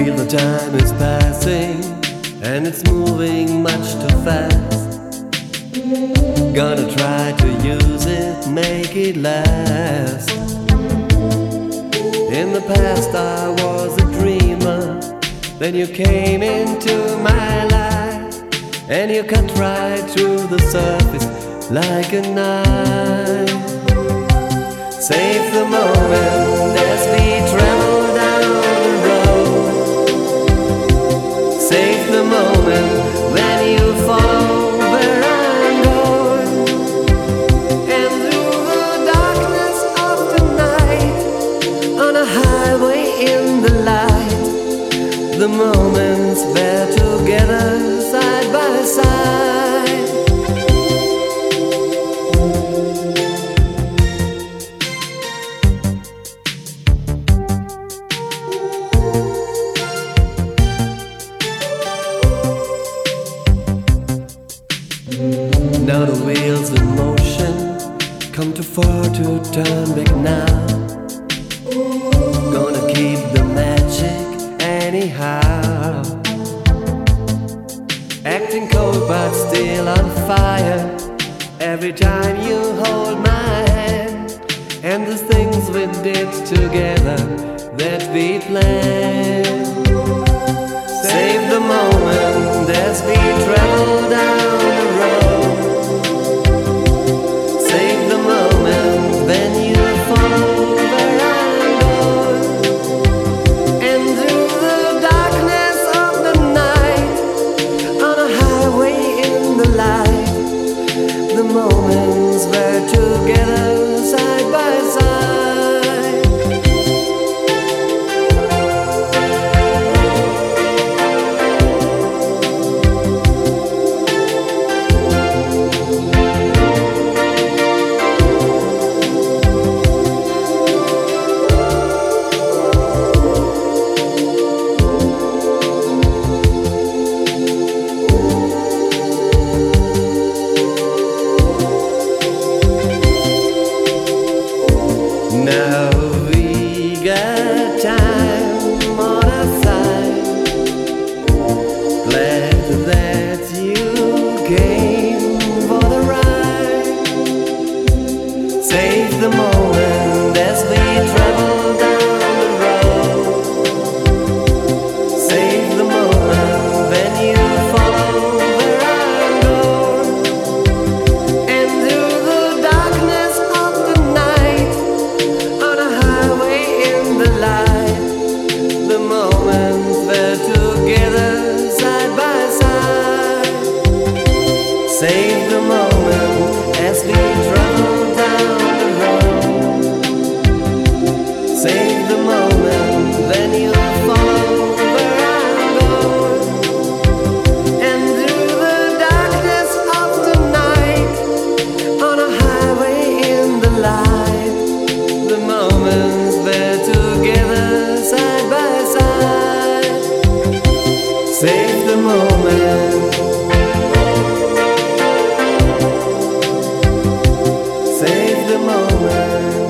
Feel the time is passing and it's moving much too fast. Gonna try to use it, make it last. In the past I was a dreamer, then you came into my life, and you cut right through the surface like a knife. Save the moment as we travel down the road. Save the moment when you follow where I'm going. And through the darkness of the night, on a highway in the light, the moments we're together side by side. Now the wheels in motion come too far to turn back now. Gonna keep the magic anyhow. Acting cold but still on fire every time you hold my hand. And the things we did together that we planned. Save the moment as we travel down the road. Save the moment when you follow where I'm going. And through the darkness of the night, on a highway in the light, the moments we're together side by side. Now we got time on our side. Glad that you came for the ride. Save the moment as we travel down the road. Save the moment when you follow where I'm going. And through the darkness of the night, on a highway in the light, the moments we're together side by side. Save the moment as we travel down the road. Save the moment when you follow where I'm going. And through the darkness of the night, on a highway in the light, the moments we're together side by side. Save the moment. Save the moment.